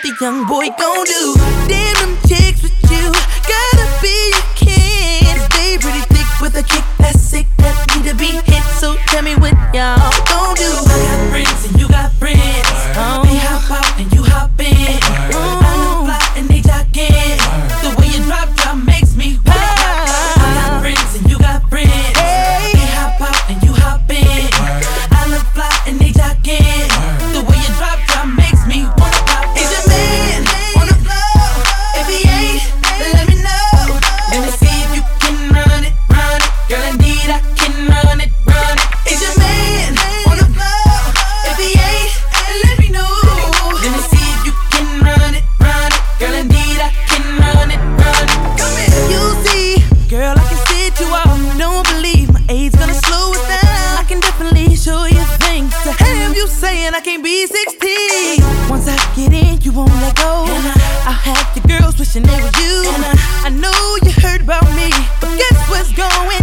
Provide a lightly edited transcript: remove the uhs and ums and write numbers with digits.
the young boy gon' do? Damn them chicks with you, gotta be a kid. They pretty thick with a kick that's sick, that need to be hit. So tell me what y'all gon' do. I got friends and you got friends. They hop out and you hop in. I look fly and they jogging. The way you drop makes me wet. I got friends and you got friends. They hop out and you hop in. I look fly and they jogging. The way you drop makes me wanna pop. Is your man on the floor? If he ain't, let me know. Let me see if you can run it, run it. Girl, indeed I can run it, run it. Is your man on the floor? If he ain't, let me know. Let me see if you can run it, run it. Girl, indeed I can run it, run it. Come here. You see, girl, I can sit you out. Don't believe my age gonna slow it down. I can definitely show you things to have you saying I can't be 16. Once I get in, you won't let go. I'll have the girls wishing they were you. I know you heard about me, but guess what's going